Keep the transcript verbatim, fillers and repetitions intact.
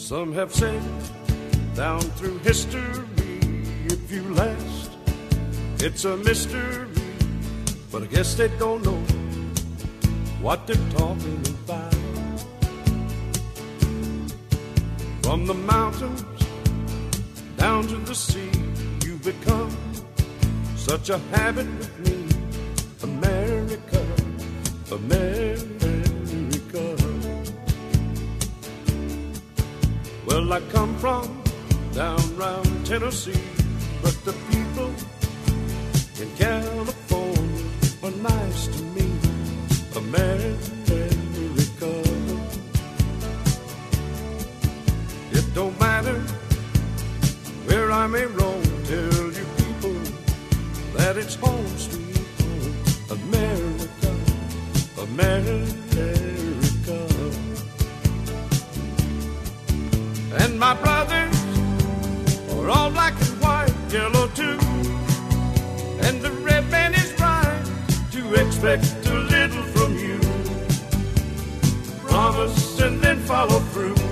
Some have said down through history, if you last, it's a mystery. But I guess they don't know what they're talking about. From the mountains down to the sea, you've become such a habit with me. America, America. Well, I come from down round Tennessee, but the people in California are nice to me. America. It don't matter where I may roam, tell you people that it's home sweet home. America, America. And my brothers are all black and white, yellow too. And the red man is right to expect a little from you. Promise and then follow through.